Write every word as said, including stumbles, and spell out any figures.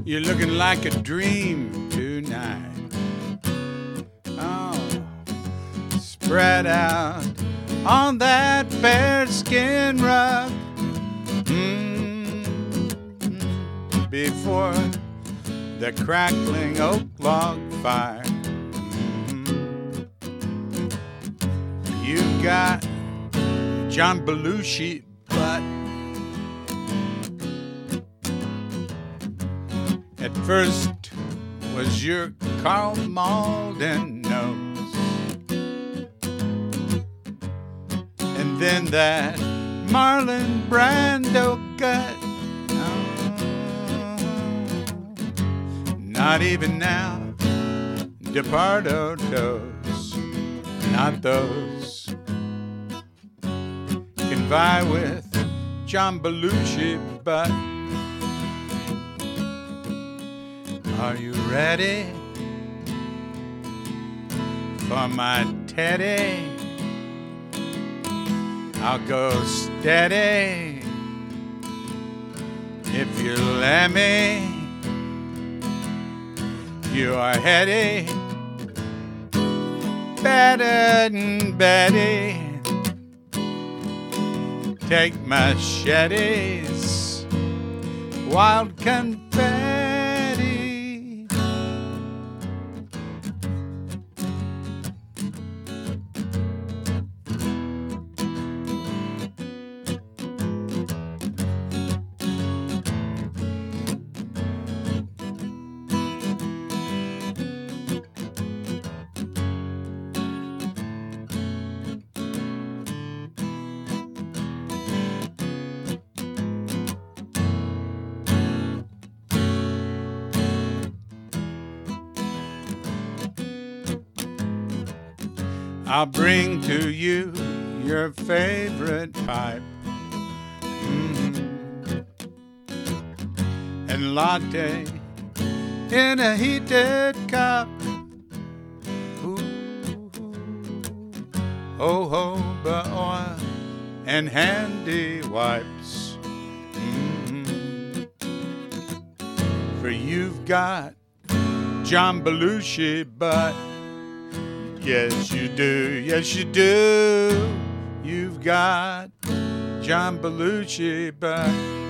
You're looking like a dream tonight. Oh, spread out on that bearskin rug. Mm-hmm. Before the crackling oak log fire. Mm-hmm. You got John Belushi butt. At first was your Karl Malden nose, and then that Marlon Brando gut. Oh, not even now, DePardo toes, not those can vie with John Belushi butt. Are you ready for my teddy? I'll go steady if you let me. You are heady, better than Betty. Take machetes, wild confetti. I'll bring to you your favorite pipe, mm-hmm, and latte in a heated cup. Ooh, oh, jojoba oil and handy wipes, mm-hmm, for you've got John Belushi butt. Yes, you do. Yes, you do. You've got John Belushi butt.